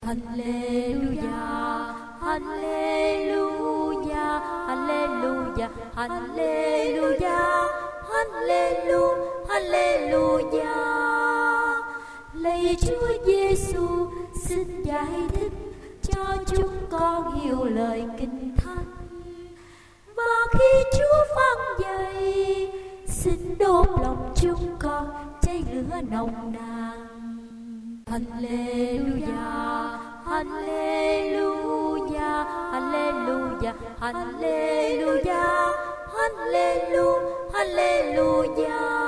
Hallelujah, Hallelujah, Hallelujah, Hallelujah, Hallelujah, Hallelujah. Lạy Chúa Giêsu, xin giải thích cho chúng con hiểu lời Kinh Thánh. Và khi Chúa phán dạy, xin đốt lòng chúng con cháy lửa nồng nàn. Hallelujah, Hallelujah, Hallelujah, Hallelujah, Hallelujah, Hallelujah.